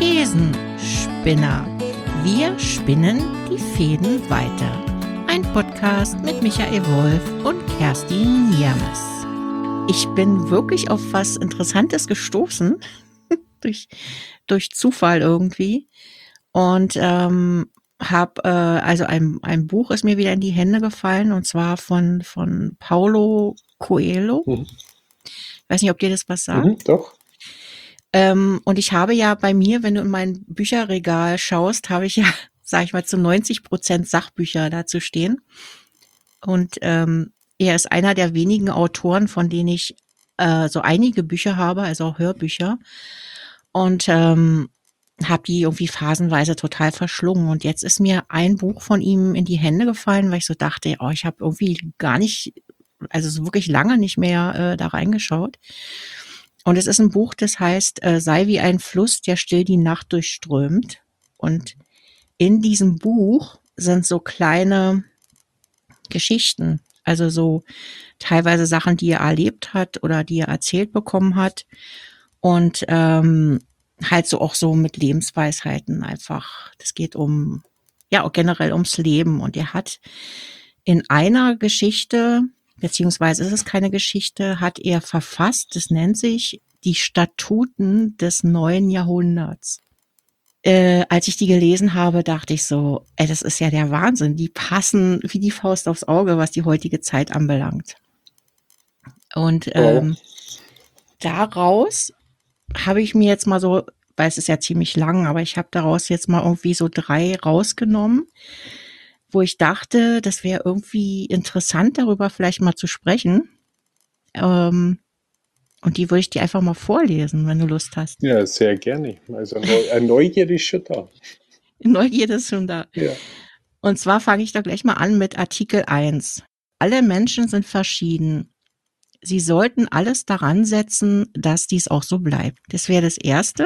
Thesenspinner. Wir spinnen die Fäden weiter. Ein Podcast mit Michael Wolf und Kerstin Niermes. Ich bin wirklich auf was Interessantes gestoßen, durch Zufall irgendwie. Und also ein Buch ist mir wieder in die Hände gefallen, und zwar von Paulo Coelho. Ich weiß nicht, ob dir das was sagt. Doch. Und ich habe ja bei mir, wenn du in mein Bücherregal schaust, habe ich ja, sag ich mal, zu 90% Sachbücher dazu stehen. Und er ist einer der wenigen Autoren, von denen ich so einige Bücher habe, also auch Hörbücher. Und habe die irgendwie phasenweise total verschlungen. Und jetzt ist mir ein Buch von ihm in die Hände gefallen, weil ich so dachte, oh, ich habe irgendwie gar nicht, also so wirklich lange nicht mehr da reingeschaut. Und es ist ein Buch, das heißt, sei wie ein Fluss, der still die Nacht durchströmt. Und in diesem Buch sind so kleine Geschichten, also so teilweise Sachen, die er erlebt hat oder die er erzählt bekommen hat. Und halt so auch so mit Lebensweisheiten einfach. Das geht ja, auch generell ums Leben. Und er hat in einer Geschichte, beziehungsweise ist es keine Geschichte, hat er verfasst, das nennt sich die Statuten des neuen Jahrhunderts. Als ich die gelesen habe, dachte ich so, das ist ja der Wahnsinn. Die passen wie die Faust aufs Auge, was die heutige Zeit anbelangt. Und daraus habe ich mir jetzt mal so, weil es ist ja ziemlich lang, aber ich habe daraus jetzt mal irgendwie so 3 rausgenommen, wo ich dachte, das wäre irgendwie interessant, darüber vielleicht mal zu sprechen. Und die würde ich dir einfach mal vorlesen, wenn du Lust hast. Ja, sehr gerne. Also eine Neugierde ist schon da. Neugierde ist schon da. Ja. Und zwar fange ich da gleich mal an mit Artikel 1. Alle Menschen sind verschieden. Sie sollten alles daran setzen, dass dies auch so bleibt. Das wäre das Erste.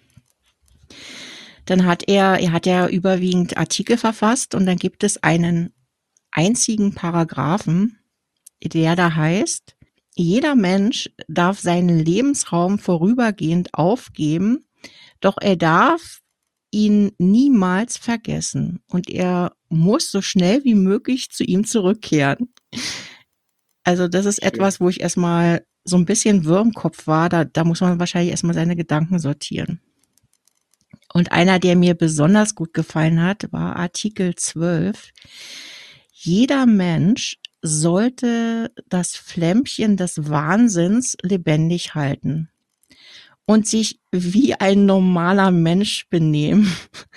Dann hat er hat ja überwiegend Artikel verfasst, und dann gibt es einen einzigen Paragraphen, der da heißt: Jeder Mensch darf seinen Lebensraum vorübergehend aufgeben, doch er darf ihn niemals vergessen, und er muss so schnell wie möglich zu ihm zurückkehren. Also das ist etwas, wo ich erstmal so ein bisschen wirr im Kopf war. Da muss man wahrscheinlich erstmal seine Gedanken sortieren. Und einer, der mir besonders gut gefallen hat, war Artikel 12. Jeder Mensch sollte das Flämmchen des Wahnsinns lebendig halten und sich wie ein normaler Mensch benehmen.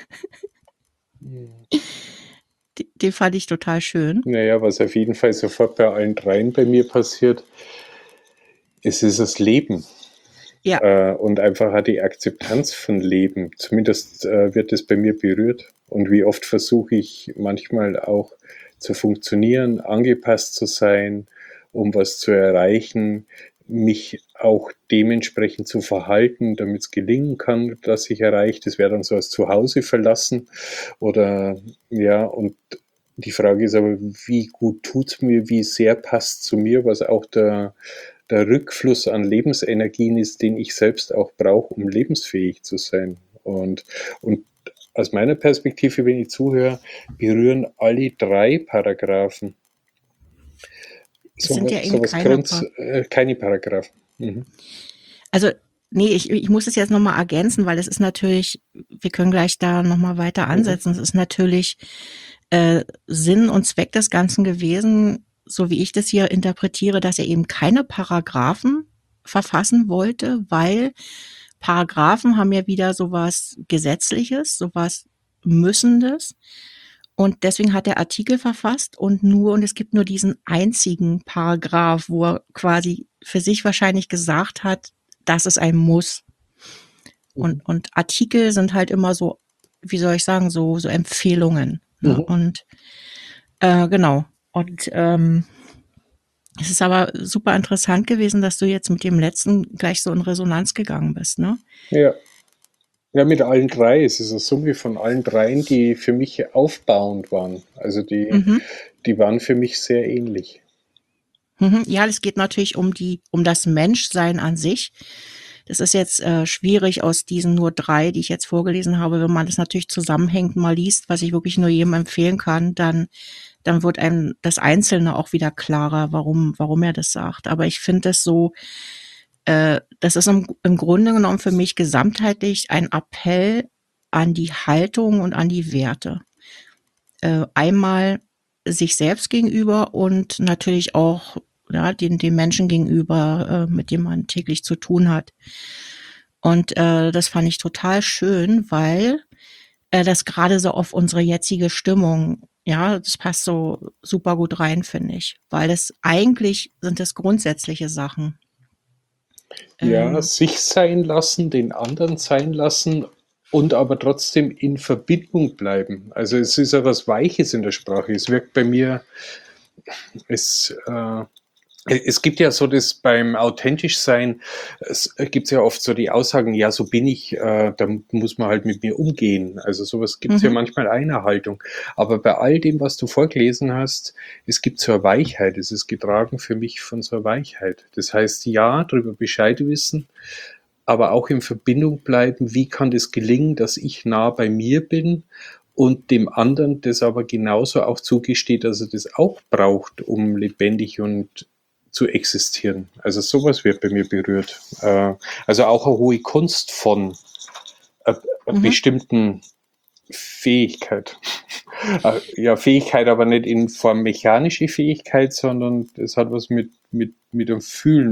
Den fand ich total schön. Naja, was auf jeden Fall sofort bei allen 3 bei mir passiert, es ist das Leben. Ja. Und einfach die Akzeptanz von Leben. Zumindest wird es bei mir berührt. Und wie oft versuche ich manchmal auch zu funktionieren, angepasst zu sein, um was zu erreichen, mich auch dementsprechend zu verhalten, damit es gelingen kann, dass ich erreiche. Das wäre dann so als Zuhause verlassen. Oder ja, und die Frage ist aber, wie gut tut's mir, wie sehr passt zu mir, was auch der Rückfluss an Lebensenergien ist, den ich selbst auch brauche, um lebensfähig zu sein. Und aus meiner Perspektive, wenn ich zuhöre, berühren alle 3 Paragraphen. Es sind ja eben keine Paragraphen. Mhm. Also, nee, ich muss es jetzt nochmal ergänzen, weil es ist natürlich, wir können gleich da nochmal weiter ansetzen. Es ist natürlich Sinn und Zweck des Ganzen gewesen, so wie ich das hier interpretiere, dass er eben keine Paragraphen verfassen wollte, weil Paragraphen haben ja wieder sowas Gesetzliches, sowas Müssendes. Und deswegen hat er Artikel verfasst und es gibt nur diesen einzigen Paragraph, wo er quasi für sich wahrscheinlich gesagt hat, das ist ein Muss. Und Artikel sind halt immer so, wie soll ich sagen, so Empfehlungen. Ne? Und genau. Und es ist aber super interessant gewesen, dass du jetzt mit dem letzten gleich so in Resonanz gegangen bist, ne? Ja. Ja, mit allen 3. Es ist eine Summe von allen 3, die für mich aufbauend waren. Also die waren für mich sehr ähnlich. Ja, es geht natürlich um das Menschsein an sich. das ist jetzt schwierig aus diesen nur 3, die ich jetzt vorgelesen habe. Wenn man das natürlich zusammenhängend mal liest, was ich wirklich nur jedem empfehlen kann, dann wird einem das Einzelne auch wieder klarer, warum er das sagt. Aber ich finde das so, das ist im Grunde genommen für mich gesamtheitlich ein Appell an die Haltung und an die Werte. Einmal sich selbst gegenüber und natürlich auch ja, den Menschen gegenüber, mit dem man täglich zu tun hat. Und das fand ich total schön, weil das gerade so auf unsere jetzige Stimmung, ja, das passt so super gut rein, finde ich. Weil das eigentlich sind das grundsätzliche Sachen. Ja, Ähm, sich sein lassen, den anderen sein lassen und aber trotzdem in Verbindung bleiben. Also es ist ja was Weiches in der Sprache. Es wirkt bei mir, es, es gibt ja so das beim authentisch sein, es gibt ja oft so die Aussagen, ja, so bin ich, da muss man halt mit mir umgehen. Also sowas gibt es ja mhm, manchmal einer Haltung. Aber bei all dem, was du vorgelesen hast, es gibt so eine Weichheit. Es ist getragen für mich von so einer Weichheit. Das heißt, ja, darüber Bescheid wissen, aber auch in Verbindung bleiben, wie kann das gelingen, dass ich nah bei mir bin und dem anderen das aber genauso auch zugesteht, dass er das auch braucht, um lebendig und zu existieren. Also sowas wird bei mir berührt. Also auch eine hohe Kunst von einer mhm. bestimmten Fähigkeit. Ja, Fähigkeit, aber nicht in Form mechanische Fähigkeit, sondern es hat was mit dem Fühlen,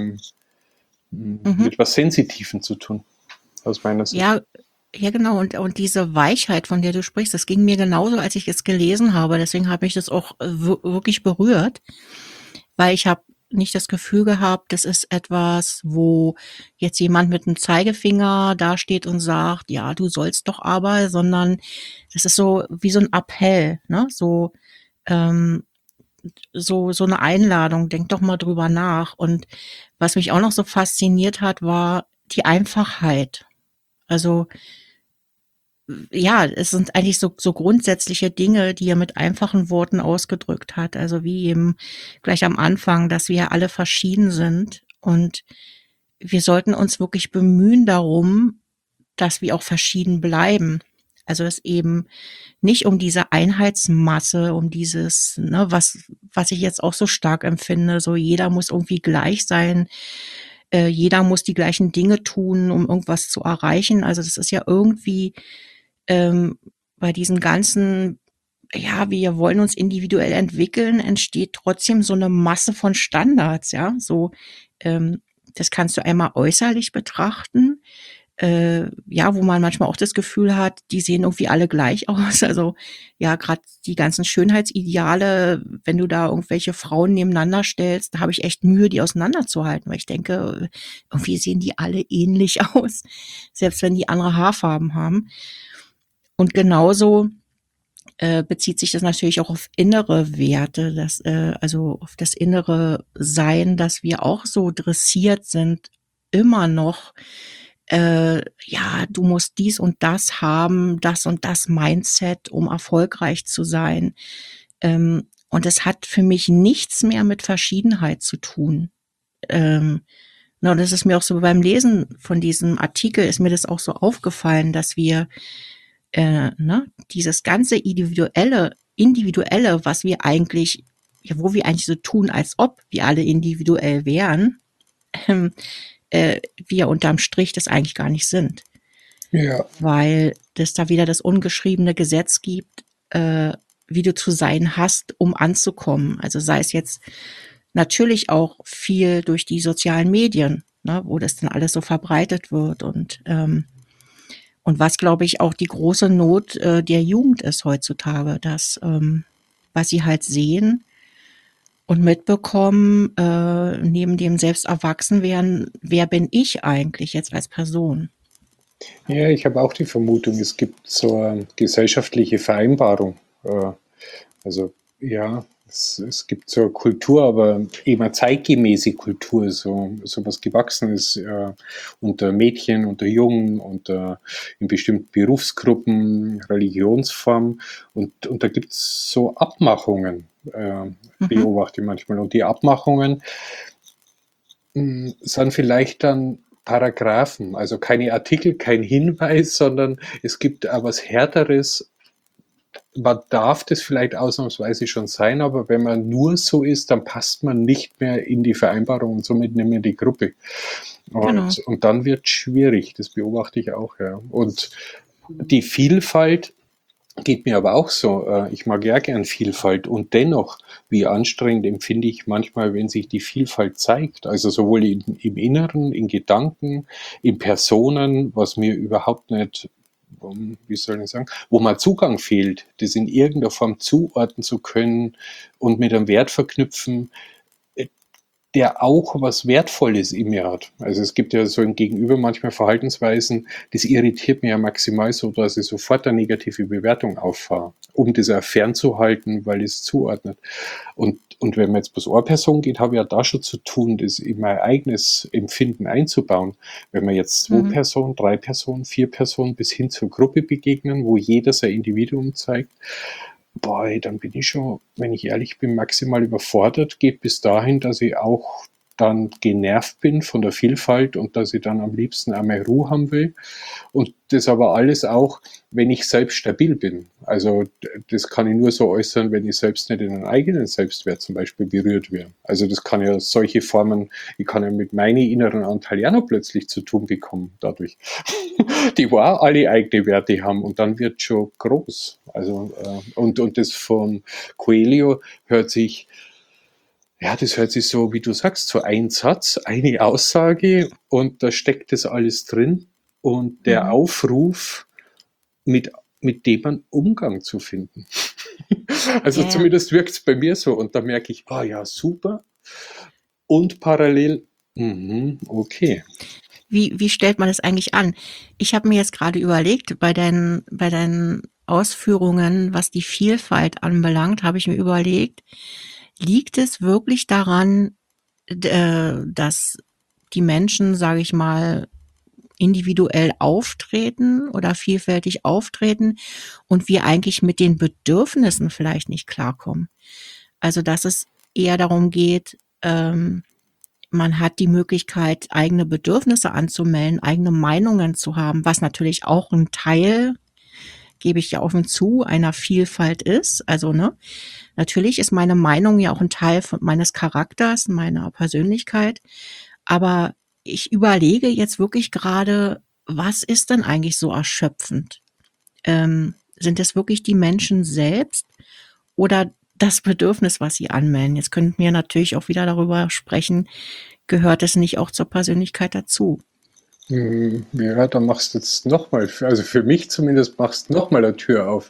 Mhm. mit was Sensitiven zu tun, aus meiner Sicht. Ja, ja, genau. Und diese Weichheit, von der du sprichst, das ging mir genauso, als ich es gelesen habe. Deswegen habe mich das auch wirklich berührt, weil ich habe nicht das Gefühl gehabt, das ist etwas, wo jetzt jemand mit einem Zeigefinger dasteht und sagt, ja, du sollst doch aber, sondern das ist so wie so ein Appell, ne? Ähm, so eine Einladung, denk doch mal drüber nach. Und was mich auch noch so fasziniert hat, war die Einfachheit. Also ja, es sind eigentlich so grundsätzliche Dinge, die er mit einfachen Worten ausgedrückt hat. Also wie eben gleich am Anfang, dass wir alle verschieden sind und wir sollten uns wirklich bemühen darum, dass wir auch verschieden bleiben. Also es eben nicht um diese Einheitsmasse, um dieses, ne, was ich jetzt auch so stark empfinde, so jeder muss irgendwie gleich sein, jeder muss die gleichen Dinge tun, um irgendwas zu erreichen. Also das ist ja irgendwie bei diesen ganzen, ja, wir wollen uns individuell entwickeln, entsteht trotzdem so eine Masse von Standards, ja, so, ähm, das kannst du einmal äußerlich betrachten, ja, wo man manchmal auch das Gefühl hat, die sehen irgendwie alle gleich aus. Also ja, gerade die ganzen Schönheitsideale, wenn du da irgendwelche Frauen nebeneinander stellst, da habe ich echt Mühe, die auseinanderzuhalten, weil ich denke, irgendwie sehen die alle ähnlich aus, selbst wenn die andere Haarfarben haben. Und genauso bezieht sich das natürlich auch auf innere Werte, also auf das innere Sein, dass wir auch so dressiert sind, immer noch, ja, du musst dies und das haben, das und das Mindset, um erfolgreich zu sein. Und es hat für mich nichts mehr mit Verschiedenheit zu tun. Ähm, na, das ist mir auch so beim Lesen von diesem Artikel ist mir das auch so aufgefallen, dass wir ne, dieses ganze individuelle, was wir eigentlich, ja, wo wir eigentlich so tun, als ob wir alle individuell wären, ähm, wir unterm Strich das eigentlich gar nicht sind, Ja, weil es da wieder das ungeschriebene Gesetz gibt, wie du zu sein hast, um anzukommen. Also sei es jetzt natürlich auch viel durch die sozialen Medien, ne, wo das dann alles so verbreitet wird und was, glaube ich, auch die große Not der Jugend ist heutzutage, dass was sie halt sehen und mitbekommen, neben dem selbst erwachsen werden, wer bin ich eigentlich jetzt als Person? ja, ich habe auch die Vermutung, es gibt so eine gesellschaftliche Vereinbarung. Also ja, es gibt so eine Kultur, aber eben eine zeitgemäße Kultur, so was Gewachsenes unter Mädchen, unter Jungen, in bestimmten Berufsgruppen, Religionsformen. Und da gibt es so Abmachungen, Mhm. beobachte ich manchmal. Und die Abmachungen sind vielleicht dann Paragraphen, also keine Artikel, kein Hinweis, sondern es gibt auch was Härteres. Man darf das vielleicht ausnahmsweise schon sein, aber wenn man nur so ist, dann passt man nicht mehr in die Vereinbarung und somit nicht mehr in die Gruppe. Genau. Und dann wird es schwierig, das beobachte ich auch, ja. Und die Vielfalt geht mir aber auch so. Ich mag ja gern Vielfalt und dennoch, wie anstrengend empfinde ich manchmal, wenn sich die Vielfalt zeigt. Also sowohl im Inneren, in Gedanken, in Personen, was mir überhaupt nicht, wie soll ich sagen, wo mal Zugang fehlt, das in irgendeiner Form zuordnen zu können und mit einem Wert verknüpfen, der auch was Wertvolles in mir hat. Also es gibt ja so im Gegenüber manchmal Verhaltensweisen, das irritiert mich ja maximal so, dass ich sofort eine negative Bewertung auffahre, um das auch fernzuhalten, weil es zuordnet. Und wenn man jetzt bloß eine Person geht, habe ich ja da schon zu tun, das in mein eigenes Empfinden einzubauen. Wenn wir jetzt 2 Mhm. Personen, 3 Personen, 4 Personen bis hin zur Gruppe begegnen, wo jeder sein Individuum zeigt, boah, dann bin ich schon, wenn ich ehrlich bin, maximal überfordert. Geht bis dahin, dass ich auch dann genervt bin von der Vielfalt und dass ich dann am liebsten einmal Ruhe haben will. Und das aber alles auch, wenn ich selbst stabil bin. Also das kann ich nur so äußern, wenn ich selbst nicht in einen eigenen Selbstwert zum Beispiel berührt werde. Also das kann ja solche Formen, ich kann ja mit meinen inneren Anteilen ja noch plötzlich zu tun bekommen dadurch. Die war alle eigene Werte haben und dann wird schon groß. Also und das von Coelho hört sich, ja, das hört sich so, wie du sagst, so ein Satz, eine Aussage und da steckt das alles drin und der Mhm. Aufruf, mit dem man Umgang zu finden. Also Ja, ja. zumindest wirkt es bei mir so und da merke ich, ah ja, super. Und parallel, okay. Wie stellt man das eigentlich an? Ich habe mir jetzt gerade überlegt, bei deinen Ausführungen, was die Vielfalt anbelangt, habe ich mir überlegt, liegt es wirklich daran, dass die Menschen, sage ich mal, individuell auftreten oder vielfältig auftreten und wir eigentlich mit den Bedürfnissen vielleicht nicht klarkommen? Also, dass es eher darum geht, man hat die Möglichkeit, eigene Bedürfnisse anzumelden, eigene Meinungen zu haben, was natürlich auch ein Teil, gebe ich ja offen zu, einer Vielfalt ist. Also, ne, natürlich ist meine Meinung ja auch ein Teil von meines Charakters, meiner Persönlichkeit. Aber ich überlege jetzt wirklich gerade, was ist denn eigentlich so erschöpfend? Sind es wirklich die Menschen selbst oder das Bedürfnis, was sie anmelden? Jetzt könnten wir natürlich auch wieder darüber sprechen, gehört es nicht auch zur Persönlichkeit dazu? Ja, da machst du jetzt nochmal, also für mich zumindest machst du nochmal eine Tür auf.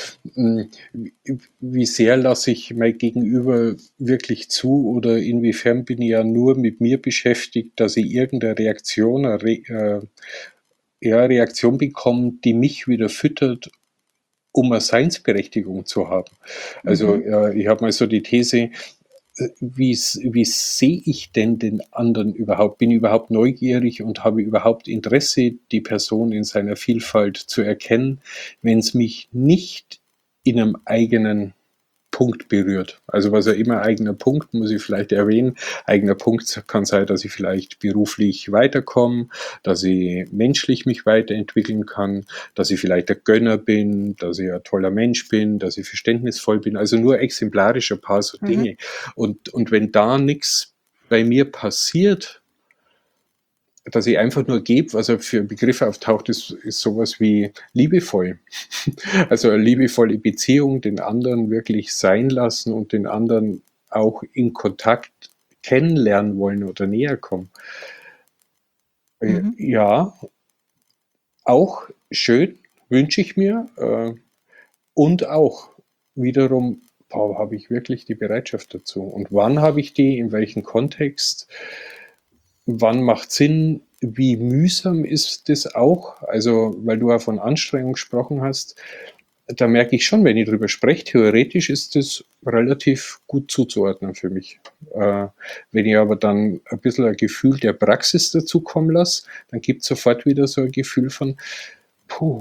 Wie sehr lasse ich mein Gegenüber wirklich zu oder inwiefern bin ich ja nur mit mir beschäftigt, dass ich irgendeine Reaktion, ja, Reaktion bekomme, die mich wieder füttert, um eine Seinsberechtigung zu haben. Also Mhm. ich habe mal so die These, wie sehe ich denn den anderen überhaupt? Bin ich überhaupt neugierig und habe überhaupt Interesse, die Person in seiner Vielfalt zu erkennen, wenn es mich nicht in einem eigenen Punkt berührt? Also was ja immer eigener Punkt, muss ich vielleicht erwähnen. Eigener Punkt kann sein, dass ich vielleicht beruflich weiterkomme, dass ich menschlich mich weiterentwickeln kann, dass ich vielleicht ein Gönner bin, dass ich ein toller Mensch bin, dass ich verständnisvoll bin. Also nur exemplarisch ein paar so Mhm. Dinge. Und wenn da nichts bei mir passiert, dass ich einfach nur gebe, was er für Begriffe auftaucht, ist sowas wie liebevoll. Also eine liebevolle Beziehung, den anderen wirklich sein lassen und den anderen auch in Kontakt kennenlernen wollen oder näher kommen. Mhm. Ja, auch schön, wünsche ich mir. Und auch wiederum, boah, habe ich wirklich die Bereitschaft dazu? Und wann habe ich die? In welchem Kontext? Wann macht Sinn? Wie mühsam ist das auch? Also, weil du ja von Anstrengung gesprochen hast, da merke ich schon, wenn ich drüber spreche, theoretisch ist das relativ gut zuzuordnen für mich. Wenn ich aber dann ein bisschen ein Gefühl der Praxis dazu kommen lasse, dann gibt es sofort wieder so ein Gefühl von, puh,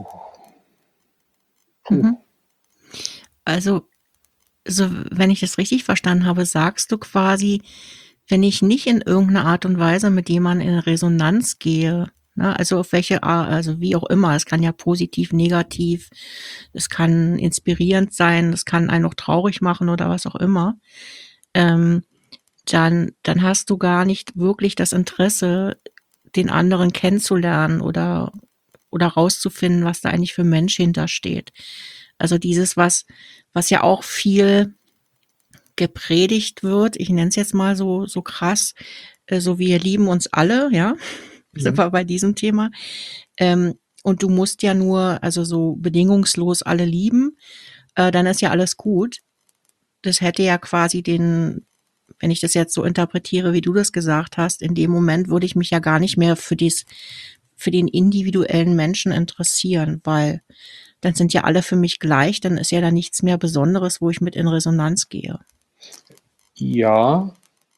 puh. Mhm. Also, so, wenn ich das richtig verstanden habe, sagst du quasi, wenn ich nicht in irgendeiner Art und Weise mit jemandem in Resonanz gehe, ne, also auf welche Art, also wie auch immer, es kann ja positiv, negativ, es kann inspirierend sein, es kann einen auch traurig machen oder was auch immer, ähm, dann hast du gar nicht wirklich das Interesse, den anderen kennenzulernen oder rauszufinden, was da eigentlich für ein Mensch hintersteht. Also dieses, was ja auch viel gepredigt wird, ich nenne es jetzt mal so krass, so wir lieben uns alle, ja, sind Mhm. wir bei diesem Thema. Und du musst ja nur, also so bedingungslos alle lieben, dann ist ja alles gut. Das hätte ja quasi wenn ich das jetzt so interpretiere, wie du das gesagt hast, in dem Moment würde ich mich ja gar nicht mehr für den individuellen Menschen interessieren, weil dann sind ja alle für mich gleich, dann ist ja da nichts mehr Besonderes, wo ich mit in Resonanz gehe. Ja,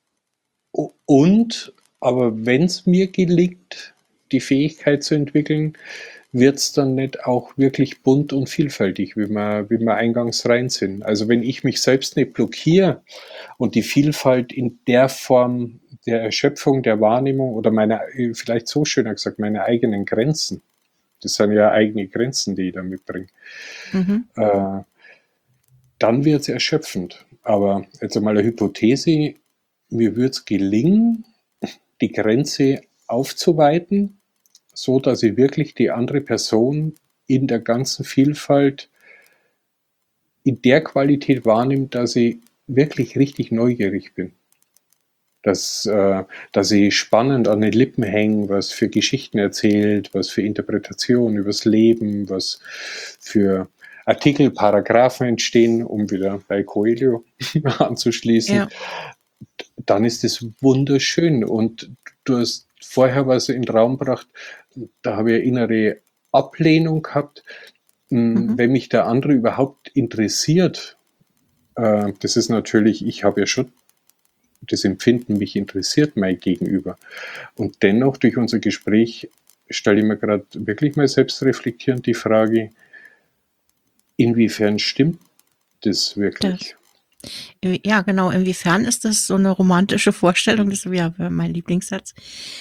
und, aber wenn es mir gelingt, die Fähigkeit zu entwickeln, wird es dann nicht auch wirklich bunt und vielfältig, wie wir eingangs rein sind. Also wenn ich mich selbst nicht blockiere und die Vielfalt in der Form der Erschöpfung, der Wahrnehmung oder meine, vielleicht so schöner gesagt, meine eigenen Grenzen, das sind ja eigene Grenzen, die ich da mitbringe, Mhm. äh, dann wird es erschöpfend. Aber jetzt einmal eine Hypothese, mir würde es gelingen, die Grenze aufzuweiten, so dass ich wirklich die andere Person in der ganzen Vielfalt in der Qualität wahrnimmt, dass ich wirklich richtig neugierig bin. Dass ich spannend an den Lippen hänge, was für Geschichten erzählt, was für Interpretationen übers Leben, was für Artikel, Paragraphen entstehen, um wieder bei Coelho anzuschließen, Ja. dann ist es wunderschön. Und du hast vorher was in den Raum gebracht, da habe ich eine innere Ablehnung gehabt. Mhm. Wenn mich der andere überhaupt interessiert, das ist natürlich, ich habe ja schon das Empfinden, mich interessiert mein Gegenüber. Und dennoch durch unser Gespräch stelle ich mir gerade wirklich mal selbst reflektierend die Frage, inwiefern stimmt das Das. wirklich? Ja, genau. Inwiefern ist das so eine romantische Vorstellung? Das ist ja mein Lieblingssatz.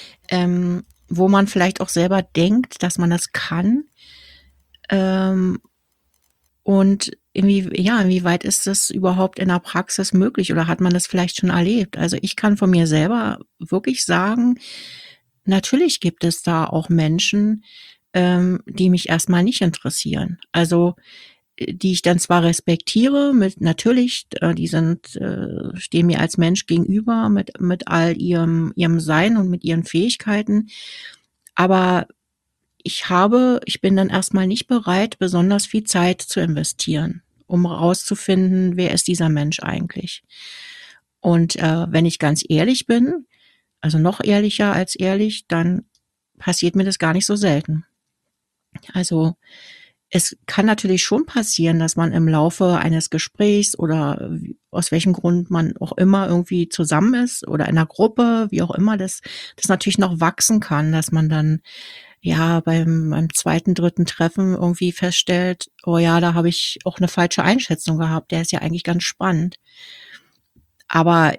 Wo man vielleicht auch selber denkt, dass man das kann. Ähm, und inwieweit ist das überhaupt in der Praxis möglich oder hat man das vielleicht schon erlebt? Also ich kann von mir selber wirklich sagen, natürlich gibt es da auch Menschen, die mich erstmal nicht interessieren. Also die ich dann zwar respektiere, mit natürlich, stehen mir als Mensch gegenüber mit all ihrem Sein und mit ihren Fähigkeiten, aber ich bin dann erstmal nicht bereit, besonders viel Zeit zu investieren, um rauszufinden, wer ist dieser Mensch eigentlich. Und, wenn ich ganz ehrlich bin, also noch ehrlicher als ehrlich, dann passiert mir das gar nicht so selten. Also, es kann natürlich schon passieren, dass man im Laufe eines Gesprächs oder aus welchem Grund man auch immer irgendwie zusammen ist oder in einer Gruppe, wie auch immer, das natürlich noch wachsen kann, dass man dann, ja, beim zweiten, dritten Treffen irgendwie feststellt: „Oh ja, da habe ich auch eine falsche Einschätzung gehabt. Der ist ja eigentlich ganz spannend.“ Aber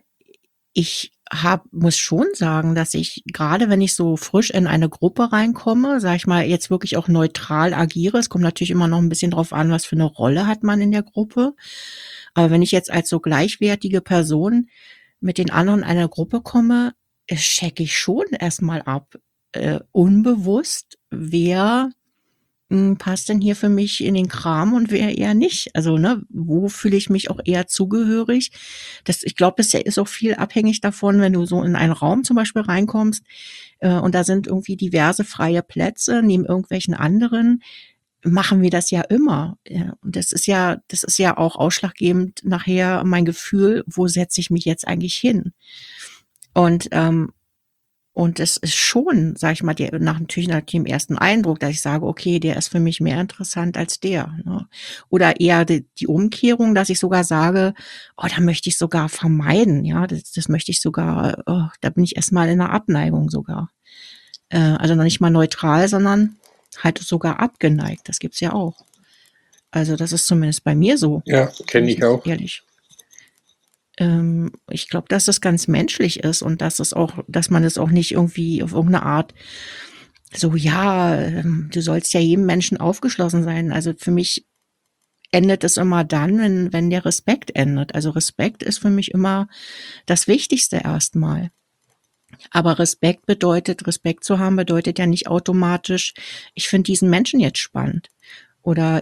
muss schon sagen, dass ich gerade wenn ich so frisch in eine Gruppe reinkomme, sage ich mal, jetzt wirklich auch neutral agiere. Es kommt natürlich immer noch ein bisschen drauf an, was für eine Rolle hat man in der Gruppe. Aber wenn ich jetzt als so gleichwertige Person mit den anderen in einer Gruppe komme, checke ich schon erstmal ab, unbewusst, wer passt denn hier für mich in den Kram und wer eher nicht? Also, ne, wo fühle ich mich auch eher zugehörig? Ich glaube, das ist auch viel abhängig davon, wenn du so in einen Raum zum Beispiel reinkommst, und da sind irgendwie diverse freie Plätze neben irgendwelchen anderen, machen wir das ja immer. Ja, und das ist ja auch ausschlaggebend nachher mein Gefühl, wo setze ich mich jetzt eigentlich hin? Und, und es ist schon, sage ich mal, natürlich nach dem ersten Eindruck, dass ich sage: „Okay, der ist für mich mehr interessant als der“, ne? Oder eher die Umkehrung, dass ich sogar sage: „Oh, da möchte ich sogar vermeiden“, ja? Das möchte ich sogar da bin ich erst mal in 'ner Abneigung sogar. Also noch nicht mal neutral, sondern halt sogar abgeneigt. Das gibt's ja auch. Also, das ist zumindest bei mir so, Ja, wenn kenne ich ich das auch. ehrlich Ich glaube, dass es ganz menschlich ist und dass man es auch nicht irgendwie auf irgendeine Art so, ja, du sollst ja jedem Menschen aufgeschlossen sein. Also für mich endet es immer dann, wenn der Respekt endet. Also Respekt ist für mich immer das Wichtigste erstmal. Aber Respekt zu haben, bedeutet ja nicht automatisch, ich finde diesen Menschen jetzt spannend. Oder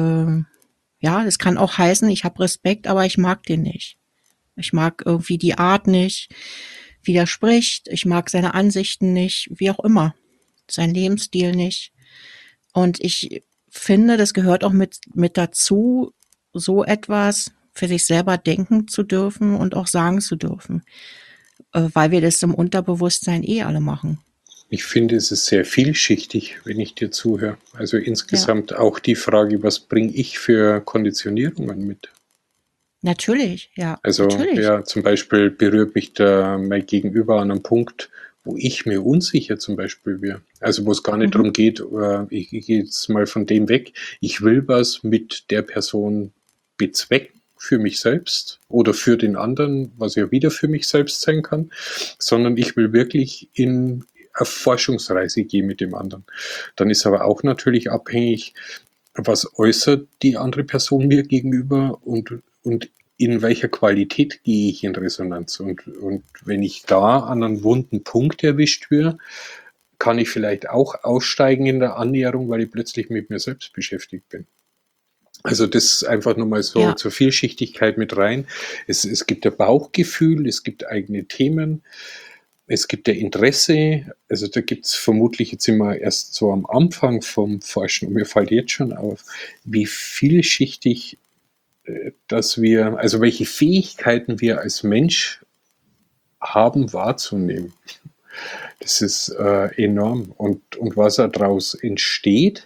ja, das kann auch heißen, ich habe Respekt, aber ich mag den nicht. Ich mag irgendwie die Art nicht, wie der spricht. Ich mag seine Ansichten nicht, wie auch immer. Sein Lebensstil nicht. Und ich finde, das gehört auch mit dazu, so etwas für sich selber denken zu dürfen und auch sagen zu dürfen, weil wir das im Unterbewusstsein alle machen. Ich finde, es ist sehr vielschichtig, wenn ich dir zuhöre. Also Ja, insgesamt auch die Frage, was bringe ich für Konditionierungen mit? natürlich, ja, Also natürlich. ja, zum Beispiel berührt mich da mein Gegenüber an einem Punkt, wo ich mir unsicher zum Beispiel wäre. Also wo es gar nicht Mhm. darum geht, ich gehe jetzt mal von dem weg, ich will was mit der Person bezwecken für mich selbst oder für den anderen, was ja wieder für mich selbst sein kann, sondern ich will wirklich in eine Forschungsreise gehen mit dem anderen. Dann ist aber auch natürlich abhängig, was äußert die andere Person mir gegenüber und in welcher Qualität gehe ich in Resonanz. Und wenn ich da an einen wunden Punkt erwischt werde, kann ich vielleicht auch aussteigen in der Annäherung, weil ich plötzlich mit mir selbst beschäftigt bin. Also das einfach nur mal so Ja. zur Vielschichtigkeit mit rein. Es gibt ein Bauchgefühl, es gibt eigene Themen, es gibt ja Interesse, also da gibt es vermutlich jetzt immer erst so am Anfang vom Forschen und mir fällt jetzt schon auf, wie vielschichtig dass wir, also welche Fähigkeiten wir als Mensch haben wahrzunehmen. Das ist enorm. Und was daraus entsteht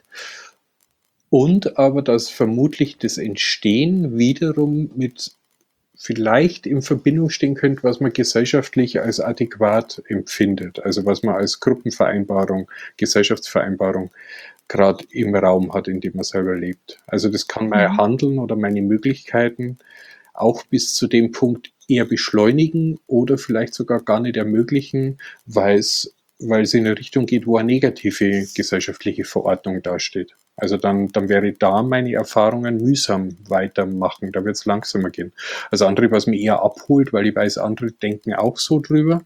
und aber, dass vermutlich das Entstehen wiederum mit vielleicht in Verbindung stehen könnte, was man gesellschaftlich als adäquat empfindet, also was man als Gruppenvereinbarung, Gesellschaftsvereinbarung gerade im Raum hat, in dem man selber lebt. Also das kann mein Mhm. Handeln oder meine Möglichkeiten auch bis zu dem Punkt eher beschleunigen oder vielleicht sogar gar nicht ermöglichen, weil es in eine Richtung geht, wo eine negative gesellschaftliche Verordnung dasteht. Also dann wäre da meine Erfahrungen mühsam weitermachen, da wird es langsamer gehen. Also andere, was mich eher abholt, weil ich weiß, andere denken auch so drüber,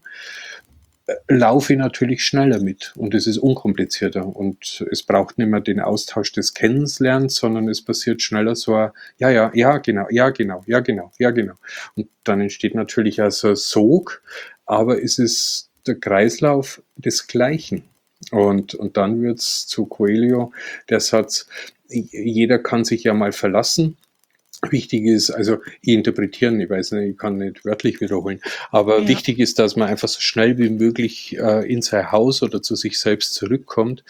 laufe ich natürlich schneller mit und es ist unkomplizierter und es braucht nicht mehr den Austausch des Kennenlernens, sondern es passiert schneller so ein, ja, ja, ja, genau, ja, genau, ja, genau, ja, genau. Und dann entsteht natürlich also ein Sog, aber es ist der Kreislauf des Gleichen. Und dann wird es zu Coelho der Satz, jeder kann sich ja mal verlassen. Wichtig ist, also interpretieren, ich weiß nicht, ich kann nicht wörtlich wiederholen, aber Ja. wichtig ist, dass man einfach so schnell wie möglich in sein Haus oder zu sich selbst zurückkommt.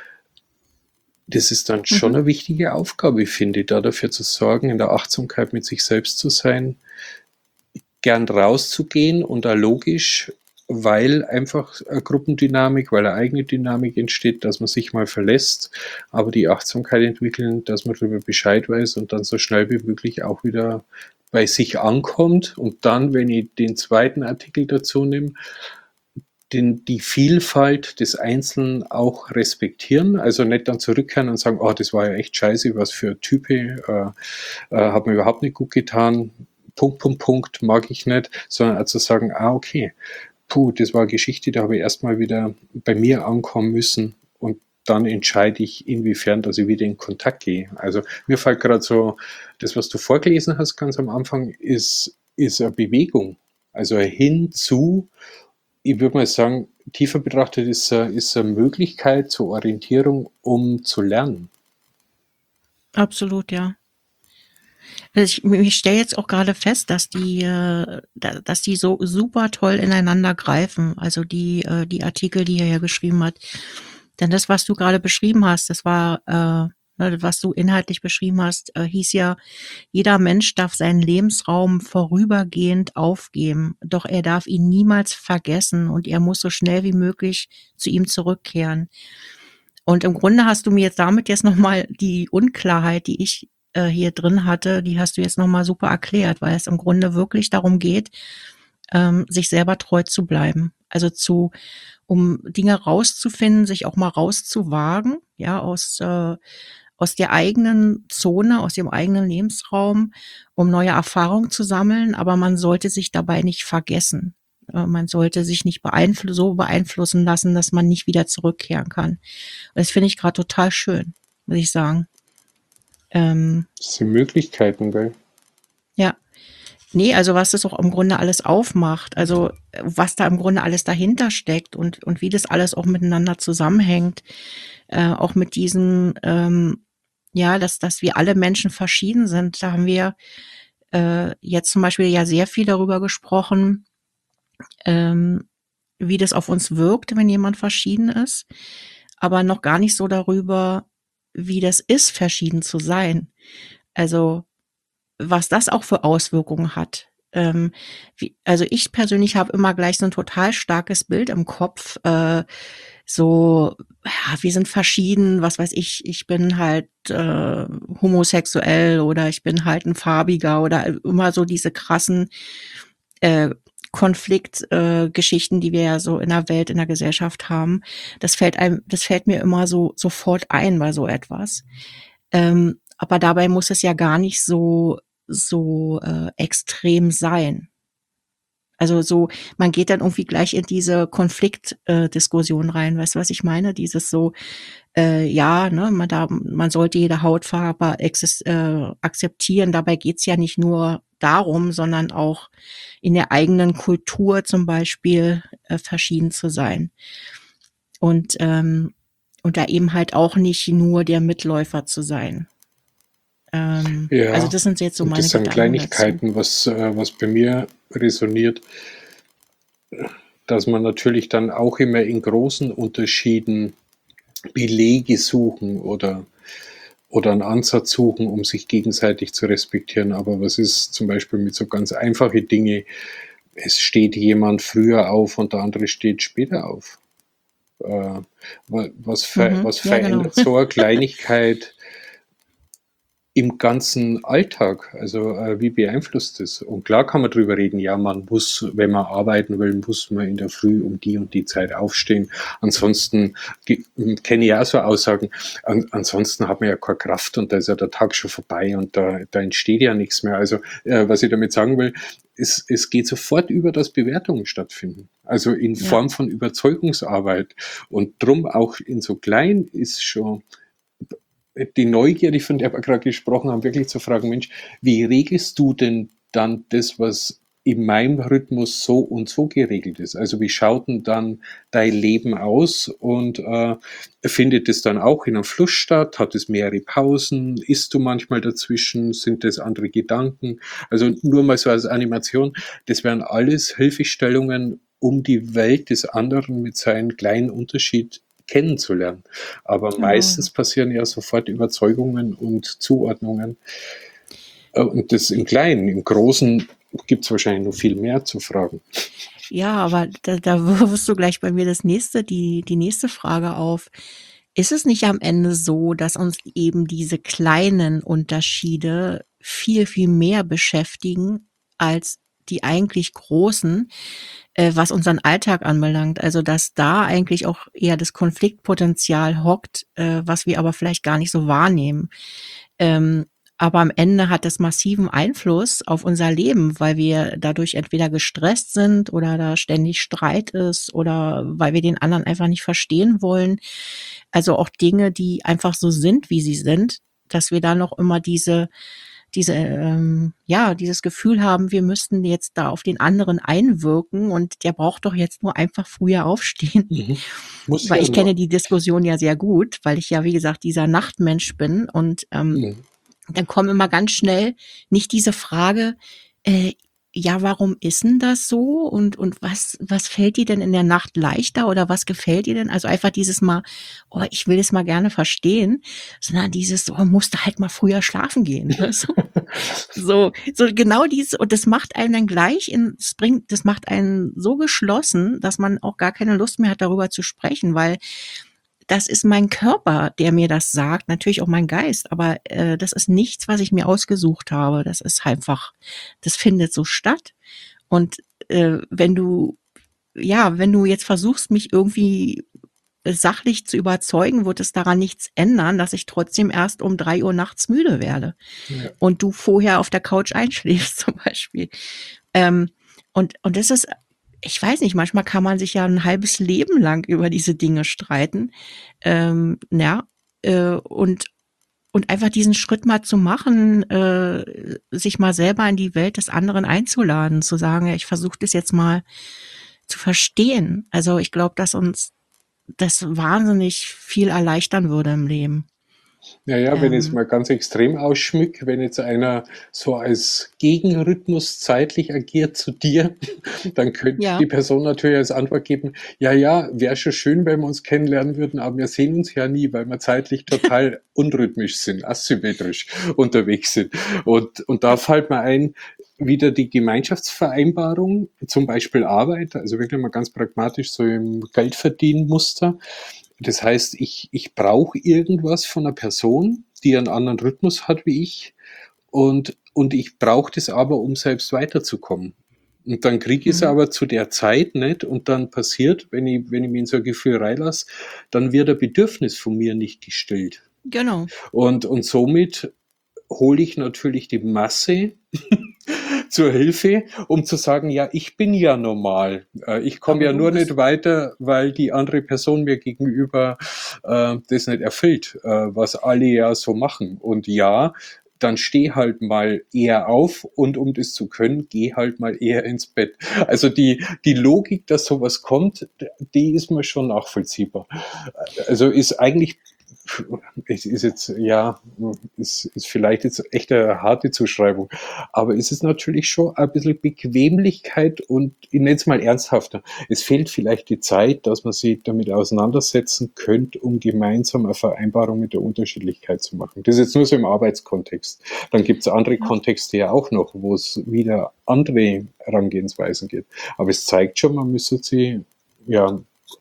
Das ist dann schon Mhm. eine wichtige Aufgabe, finde ich, da dafür zu sorgen, in der Achtsamkeit mit sich selbst zu sein, gern rauszugehen und da logisch, weil einfach eine Gruppendynamik, weil eine eigene Dynamik entsteht, dass man sich mal verlässt, aber die Achtsamkeit entwickeln, dass man darüber Bescheid weiß und dann so schnell wie möglich auch wieder bei sich ankommt und dann, wenn ich den zweiten Artikel dazu nehme, die Vielfalt des Einzelnen auch respektieren, also nicht dann zurückkehren und sagen, oh, das war ja echt scheiße, was für ein Type, hat mir überhaupt nicht gut getan, Punkt, Punkt, Punkt, mag ich nicht, sondern also sagen, okay, puh, das war eine Geschichte, da habe ich erstmal wieder bei mir ankommen müssen und dann entscheide ich, inwiefern, dass ich wieder in Kontakt gehe. Also mir fällt gerade so, das, was du vorgelesen hast ganz am Anfang, ist eine Bewegung. Also hinzu, ich würde mal sagen, tiefer betrachtet ist eine Möglichkeit zur Orientierung, um zu lernen. Absolut, ja. Ich stelle jetzt auch gerade fest, dass die so super toll ineinander greifen. Also die Artikel, die er ja geschrieben hat. Denn das, was du gerade beschrieben hast, was du inhaltlich beschrieben hast, hieß ja, jeder Mensch darf seinen Lebensraum vorübergehend aufgeben, doch er darf ihn niemals vergessen und er muss so schnell wie möglich zu ihm zurückkehren. Und im Grunde hast du mir jetzt damit jetzt nochmal die Unklarheit, die ich hier drin hatte, die hast du jetzt nochmal super erklärt, weil es im Grunde wirklich darum geht, sich selber treu zu bleiben. Also um Dinge rauszufinden, sich auch mal rauszuwagen, ja, aus der eigenen Zone, aus dem eigenen Lebensraum, um neue Erfahrungen zu sammeln, aber man sollte sich dabei nicht vergessen. Man sollte sich nicht so beeinflussen lassen, dass man nicht wieder zurückkehren kann. Und das finde ich gerade total schön, muss ich sagen. Das sind Möglichkeiten, gell? Ja. Nee, also was das auch im Grunde alles aufmacht, also was da im Grunde alles dahinter steckt und wie das alles auch miteinander zusammenhängt, auch mit diesem, ja, dass wir alle Menschen verschieden sind. Da haben wir jetzt zum Beispiel ja sehr viel darüber gesprochen, ähm, wie das auf uns wirkt, wenn jemand verschieden ist, aber noch gar nicht so darüber, wie das ist, verschieden zu sein. Also was das auch für Auswirkungen hat. Also ich persönlich habe immer gleich so ein total starkes Bild im Kopf. So, ja, wir sind verschieden, was weiß ich bin halt homosexuell oder ich bin halt ein Farbiger oder immer so diese krassen äh, Konfliktgeschichten, die wir ja so in der Welt, in der Gesellschaft haben. Das fällt mir immer so sofort ein bei so etwas. Aber dabei muss es ja gar nicht so extrem sein. Also so, man geht dann irgendwie gleich in diese Konfliktdiskussion rein, weißt du, was ich meine? Dieses so, ja, ne, man sollte jede Hautfarbe akzeptieren. Dabei geht's ja nicht nur darum, sondern auch in der eigenen Kultur zum Beispiel verschieden zu sein. Und, und da eben halt auch nicht nur der Mitläufer zu sein. Also Ja, das sind jetzt so und das meine sind Gedanken dazu. Kleinigkeiten, was bei mir resoniert, dass man natürlich dann auch immer in großen Unterschieden Belege suchen oder einen Ansatz suchen, um sich gegenseitig zu respektieren. Aber was ist zum Beispiel mit so ganz einfachen Dingen? Es steht jemand früher auf und der andere steht später auf. Was Ja, genau. verändert so eine Kleinigkeit im ganzen Alltag? Also wie beeinflusst das? Und klar kann man drüber reden, ja, man muss, wenn man arbeiten will, muss man in der Früh um die und die Zeit aufstehen. Ansonsten kenne ich auch so Aussagen, ansonsten hat man ja keine Kraft und da ist ja der Tag schon vorbei und da entsteht ja nichts mehr. Also was ich damit sagen will, es geht sofort über, dass Bewertungen stattfinden. Also in Ja. Form von Überzeugungsarbeit. Und drum auch in so klein ist schon die Neugierde, von der wir gerade gesprochen haben, wirklich zu fragen, Mensch, wie regelst du denn dann das, was in meinem Rhythmus so und so geregelt ist? Also wie schaut denn dann dein Leben aus und findet es dann auch in einem Fluss statt? Hat es mehrere Pausen? Isst du manchmal dazwischen? Sind das andere Gedanken? Also nur mal so als Animation, das wären alles Hilfestellungen, um die Welt des anderen mit seinem kleinen Unterschied kennenzulernen. Aber Genau. meistens passieren ja sofort Überzeugungen und Zuordnungen. Und das im Kleinen, im Großen gibt es wahrscheinlich noch viel mehr zu fragen. Ja, aber da wirfst du gleich bei mir die nächste Frage auf. Ist es nicht am Ende so, dass uns eben diese kleinen Unterschiede viel, viel mehr beschäftigen als die eigentlich großen, was unseren Alltag anbelangt? Also, dass da eigentlich auch eher das Konfliktpotenzial hockt, was wir aber vielleicht gar nicht so wahrnehmen. Ähm, aber am Ende hat das massiven Einfluss auf unser Leben, weil wir dadurch entweder gestresst sind oder da ständig Streit ist oder weil wir den anderen einfach nicht verstehen wollen. Also auch Dinge, die einfach so sind, wie sie sind, dass wir da noch immer ja, dieses Gefühl haben, wir müssten jetzt da auf den anderen einwirken und der braucht doch jetzt nur einfach früher aufstehen. Mhm. Muss Weil ja ich kenne nur. die Diskussion ja sehr gut, weil ich ja, wie gesagt, dieser Nachtmensch bin und Mhm. dann kommt immer ganz schnell nicht diese Frage, äh, ja, warum ist denn das so? Und was fällt dir denn in der Nacht leichter oder was gefällt dir denn? Also einfach dieses mal, oh, ich will es mal gerne verstehen, sondern dieses, oh, musst du halt mal früher schlafen gehen. Weißt du? So genau dieses, und das macht einen dann gleich das macht einen so geschlossen, dass man auch gar keine Lust mehr hat, darüber zu sprechen, weil das ist mein Körper, der mir das sagt, natürlich auch mein Geist, aber das ist nichts, was ich mir ausgesucht habe. Das ist einfach, das findet so statt. Und wenn du, ja, wenn du jetzt versuchst, mich irgendwie sachlich zu überzeugen, wird es daran nichts ändern, dass ich trotzdem erst um 3 Uhr nachts müde werde Ja. und du vorher auf der Couch einschläfst zum Beispiel. Und das ist, ich weiß nicht, manchmal kann man sich ja ein halbes Leben lang über diese Dinge streiten. Ja, und einfach diesen Schritt mal zu machen, sich mal selber in die Welt des anderen einzuladen, zu sagen, ja, ich versuche das jetzt mal zu verstehen. Also ich glaube, dass uns das wahnsinnig viel erleichtern würde im Leben. Ja, wenn ich es Ähm, mal ganz extrem ausschmücke, wenn jetzt einer so als Gegenrhythmus zeitlich agiert zu dir, dann könnte ja, die Person natürlich als Antwort geben, ja, wäre schon schön, wenn wir uns kennenlernen würden, aber wir sehen uns ja nie, weil wir zeitlich total unrhythmisch sind, asymmetrisch unterwegs sind. Und da fällt mir ein, wieder die Gemeinschaftsvereinbarung, zum Beispiel Arbeit, also wirklich mal ganz pragmatisch so im Geldverdienmuster. Das heißt, ich brauche irgendwas von einer Person, die einen anderen Rhythmus hat wie ich und ich brauche das aber, um selbst weiterzukommen. Und dann kriege ich es mhm, aber zu der Zeit nicht und dann passiert, wenn ich mich in so ein Gefühl reinlasse, dann wird ein Bedürfnis von mir nicht gestillt. genau. Und somit hole ich natürlich die Masse zur Hilfe, um zu sagen, ja, ich bin ja normal. Ich komme Aber ja du nur nicht bist, weiter, weil die andere Person mir gegenüber das nicht erfüllt, was alle ja so machen. Und ja, dann steh halt mal eher auf und um das zu können, geh halt mal eher ins Bett. Also die Logik, dass sowas kommt, die ist mir schon nachvollziehbar. Also ist eigentlich es ist jetzt, ja, ist vielleicht jetzt echt eine harte Zuschreibung, aber es ist natürlich schon ein bisschen Bequemlichkeit und ich nenne es mal ernsthafter. Es fehlt vielleicht die Zeit, dass man sich damit auseinandersetzen könnte, um gemeinsam eine Vereinbarung mit der Unterschiedlichkeit zu machen. Das ist jetzt nur so im Arbeitskontext. Dann gibt es andere ja. Kontexte ja auch noch, wo es wieder andere Herangehensweisen gibt. Aber es zeigt schon, man müsste sie ja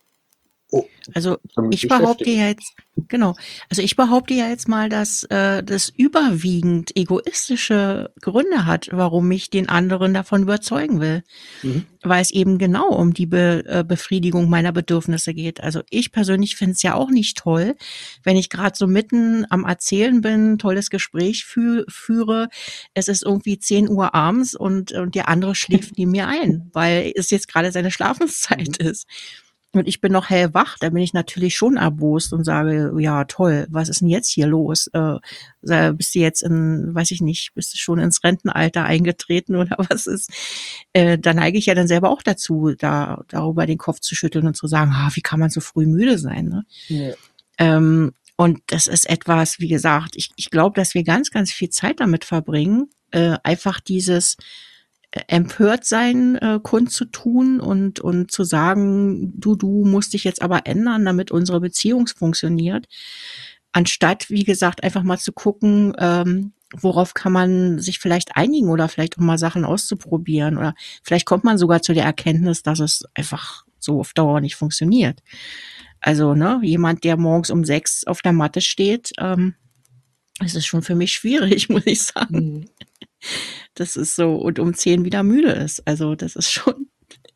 Also damit ich behaupte beschäftigen. ja jetzt, genau, also ich behaupte ja jetzt mal, dass das überwiegend egoistische Gründe hat, warum ich den anderen davon überzeugen will. Mhm. Weil es eben genau um die Befriedigung meiner Bedürfnisse geht. Also ich persönlich finde es ja auch nicht toll, wenn ich gerade so mitten am Erzählen bin, tolles Gespräch führe, es ist irgendwie 10 Uhr abends und der andere schläft neben mir ein, weil es jetzt gerade seine Schlafenszeit Mhm. ist. Und ich bin noch hellwach, da bin ich natürlich schon erbost und sage, ja toll, was ist denn jetzt hier los? Bist du jetzt weiß ich nicht, bist du schon ins Rentenalter eingetreten oder was ist? Da neige ich ja dann selber auch dazu, darüber den Kopf zu schütteln und zu sagen, wie kann man so früh müde sein? Ne? Ja. Und das ist etwas, wie gesagt, ich glaube, dass wir ganz, ganz viel Zeit damit verbringen, einfach dieses empört sein kundzutun und zu sagen, du musst dich jetzt aber ändern, damit unsere Beziehung funktioniert, anstatt, wie gesagt, einfach mal zu gucken, worauf kann man sich vielleicht einigen oder vielleicht auch mal Sachen auszuprobieren oder vielleicht kommt man sogar zu der Erkenntnis, dass es einfach so auf Dauer nicht funktioniert. Also, ne, jemand, der morgens um 6 auf der Matte steht, es ist schon für mich schwierig, muss ich sagen. Mhm. Das ist so und um 10 wieder müde ist. Also, das ist schon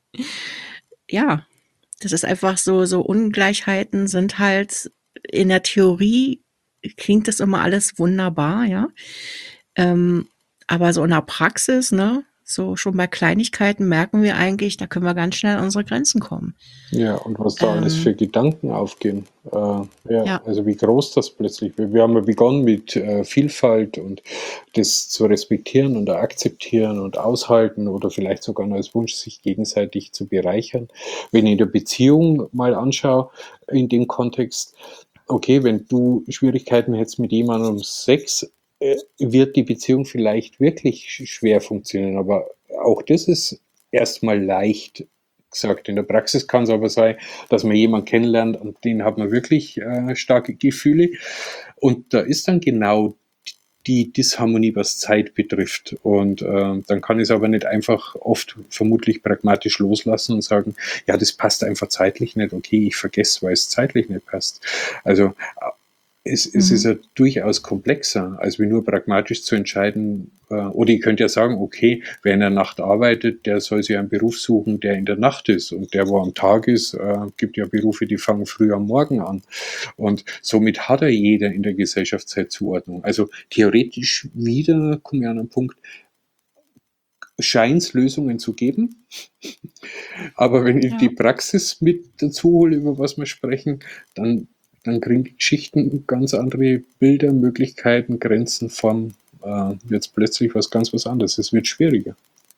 ja, das ist einfach so Ungleichheiten sind halt in der Theorie klingt das immer alles wunderbar, ja. Ähm, aber so in der Praxis, ne, so schon bei Kleinigkeiten merken wir eigentlich, da können wir ganz schnell an unsere Grenzen kommen. Ja, und was da alles Ähm, für Gedanken aufgehen. Ja, ja, also wie groß das plötzlich wird. Wir haben ja begonnen mit Vielfalt und das zu respektieren und akzeptieren und aushalten oder vielleicht sogar nur als Wunsch, sich gegenseitig zu bereichern. Wenn ich in der Beziehung mal anschaue, in dem Kontext, okay, wenn du Schwierigkeiten hättest mit jemandem um Sex, wird die Beziehung vielleicht wirklich schwer funktionieren, aber auch das ist erstmal leicht gesagt. In der Praxis kann es aber sein, dass man jemanden kennenlernt und den hat man wirklich starke Gefühle. Und da ist dann genau die Disharmonie, was Zeit betrifft. Und dann kann ich es aber nicht einfach oft vermutlich pragmatisch loslassen und sagen, ja, das passt einfach zeitlich nicht. Okay, ich vergesse, weil es zeitlich nicht passt. Also es ist ja durchaus komplexer, als wie nur pragmatisch zu entscheiden. Oder ihr könnt ja sagen, okay, wer in der Nacht arbeitet, der soll sich einen Beruf suchen, der in der Nacht ist. Und der, wo am Tag ist, gibt ja Berufe, die fangen früh am Morgen an. Und somit hat jeder in der Gesellschaftszeitzuordnung. Also theoretisch wieder, komme ich an einen Punkt, scheint es Lösungen zu geben. Aber wenn ich die Praxis mit dazu hole, über was wir sprechen, dann kriegen die Geschichten ganz andere Bilder, Möglichkeiten, Grenzen, Formen. Jetzt plötzlich was anderes. Es wird schwieriger.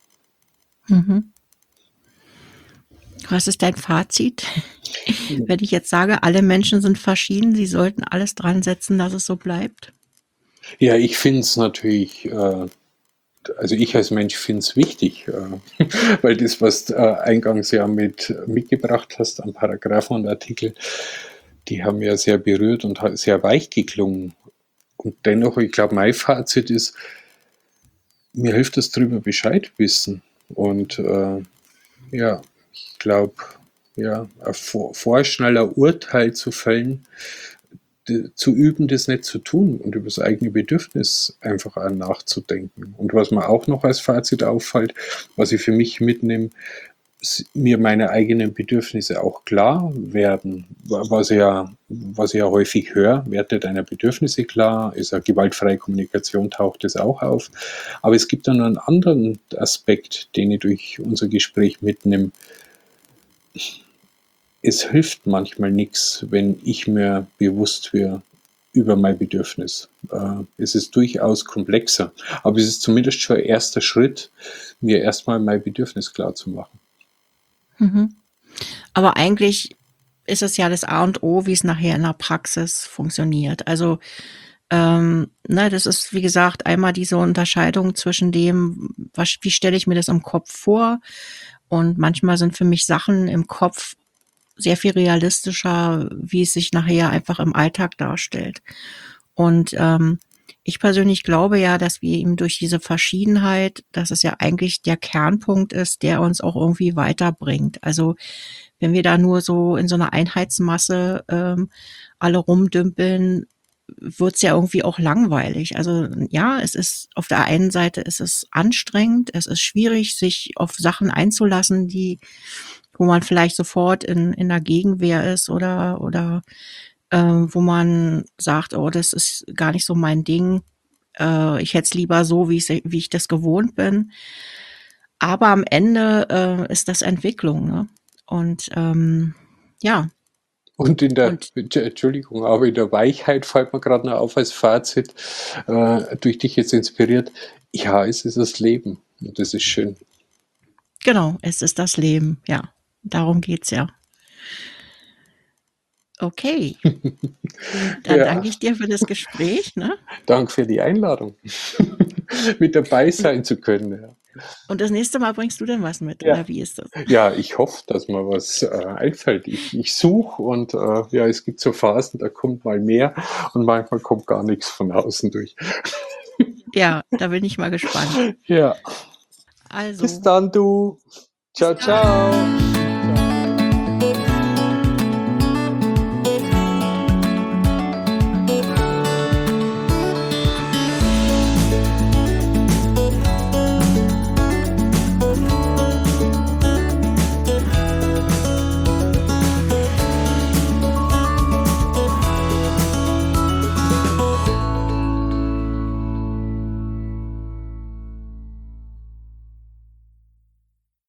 Was ist dein Fazit? Wenn ich jetzt sage, alle Menschen sind verschieden, sie sollten alles dran setzen, dass es so bleibt? Ja, ich finde es natürlich, also ich als Mensch finde es wichtig, weil das, was du eingangs ja mitgebracht hast an Paragraphen und Artikel, die haben ja sehr berührt und sehr weich geklungen. Und dennoch, ich glaube, mein Fazit ist, mir hilft es drüber Bescheid wissen. Und ja, ich glaube, ja, vorschneller Urteil zu fällen, zu üben, das nicht zu tun und über das eigene Bedürfnis einfach auch nachzudenken. Und was mir auch noch als Fazit auffällt, was ich für mich mitnehme, mir meine eigenen Bedürfnisse auch klar werden, was ich ja häufig höre, werde deiner Bedürfnisse klar, ist eine gewaltfreie Kommunikation, taucht das auch auf. Aber es gibt dann noch einen anderen Aspekt, den ich durch unser Gespräch mitnehme. Es hilft manchmal nichts, wenn ich mir bewusst werde über mein Bedürfnis. Es ist durchaus komplexer, aber es ist zumindest schon ein erster Schritt, mir erstmal mein Bedürfnis klar zu machen. Aber eigentlich ist es ja das A und O, wie es nachher in der Praxis funktioniert. Also das ist, wie gesagt, einmal diese Unterscheidung zwischen dem, wie stelle ich mir das im Kopf vor, und manchmal sind für mich Sachen im Kopf sehr viel realistischer, wie es sich nachher einfach im Alltag darstellt. Und ich persönlich glaube ja, dass wir eben durch diese Verschiedenheit, dass es ja eigentlich der Kernpunkt ist, der uns auch irgendwie weiterbringt. Also wenn wir da nur so in so einer Einheitsmasse alle rumdümpeln, wird's ja irgendwie auch langweilig. Also ja, es ist auf der einen Seite ist es anstrengend, es ist schwierig, sich auf Sachen einzulassen, wo man vielleicht sofort in der Gegenwehr ist oder wo man sagt, oh, das ist gar nicht so mein Ding. Ich hätte es lieber so, wie ich das gewohnt bin. Aber am Ende ist das Entwicklung, ne? Und ja. Und Entschuldigung, aber in der Weichheit fällt mir gerade noch auf als Fazit, durch dich jetzt inspiriert, ja, es ist das Leben und das ist schön. Genau, es ist das Leben, ja. Darum geht's ja. Okay. Dann danke ich dir für das Gespräch, ne? Danke für die Einladung, mit dabei sein zu können. Ja. Und das nächste Mal bringst du denn was mit, Ja. oder wie ist das? Ja, ich hoffe, dass mir was einfällt. Ich suche und ja, es gibt so Phasen, da kommt mal mehr und manchmal kommt gar nichts von außen durch. Ja, da bin ich mal gespannt. Ja. Also. Bis dann, du. Ciao, ciao.